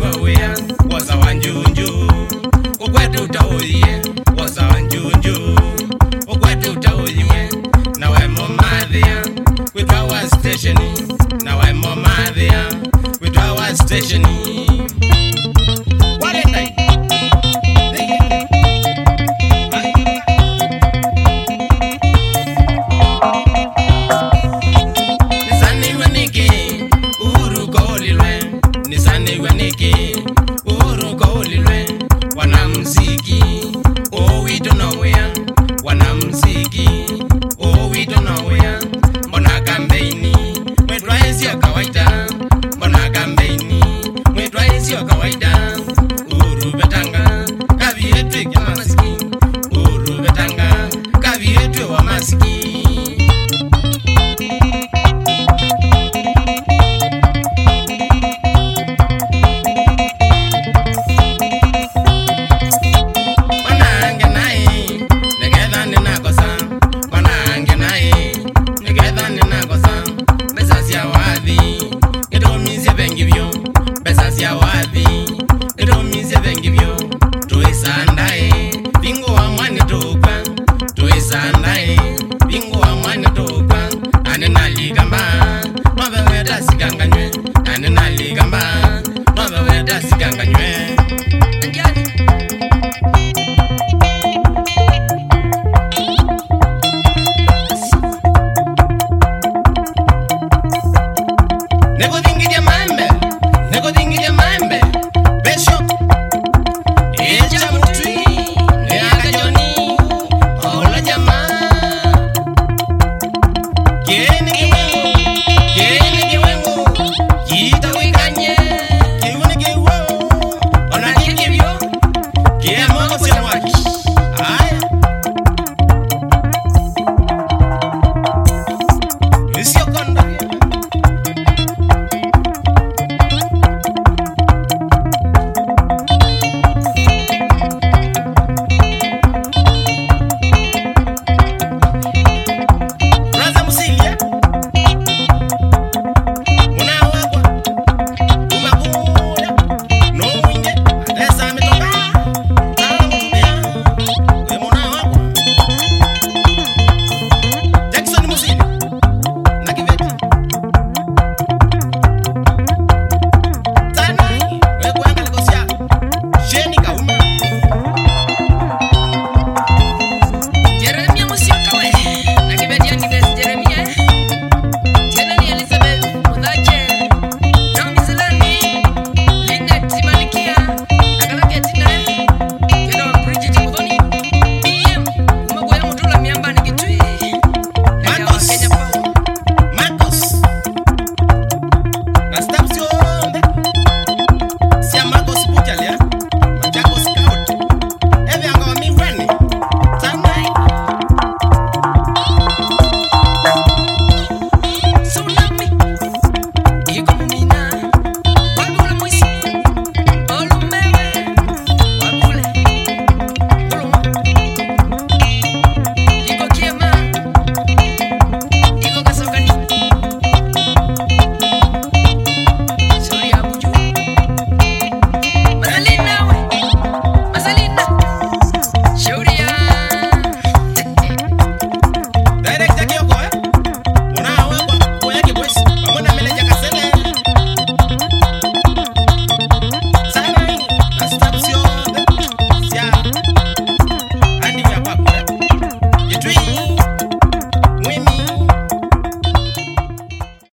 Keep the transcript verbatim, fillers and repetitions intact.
wea waza wanjunju ukwetu utaoye waza wanjunju ukwetu utaoye na we momadhia with our station na we momadhia with our station wale tai nisani waniki uru kolilwe nisani waniki uru kolilwe wanamziki oh we don't know where wanamziki oh we don't know where mbona kampeni mwetu haisi ya kawaida mbona kampeni mwetu haisi ya kawaida uru betanga kavi yetu ya masiki uru betanga kavi yetu wa masiki Sikanganywe,